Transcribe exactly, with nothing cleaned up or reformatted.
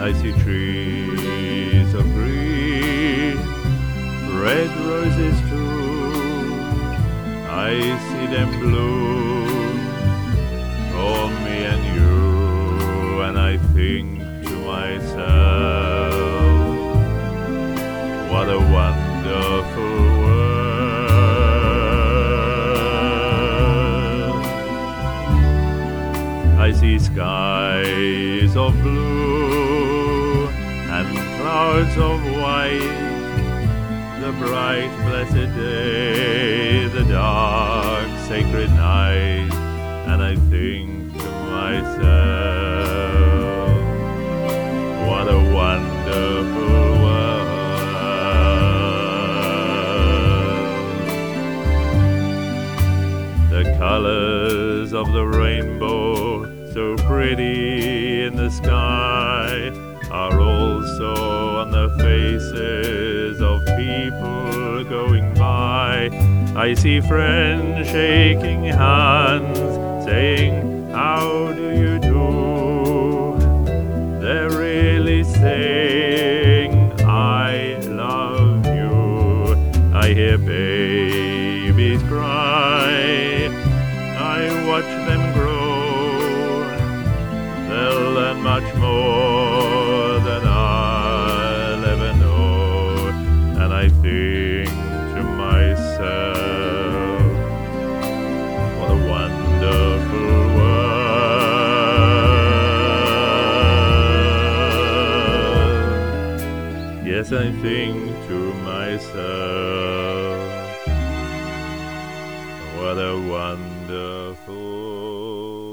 I see trees of green, red roses too. I see them bloom for me and you, and I think to myself, what a wonderful world. I see skies of blue and clouds of white, the bright blessed day, the dark sacred night, and I think to myself, what a wonderful world. The colors of the rainbow, so pretty in the sky, are also on the faces of people going by. I see friends shaking hands, saying, how do you do? They're really saying, I love you. I hear babies cry, I watch them grow. They'll learn much more than I'll ever know. And I think to myself, what a wonderful world. Yes, I think to myself, what a wonderful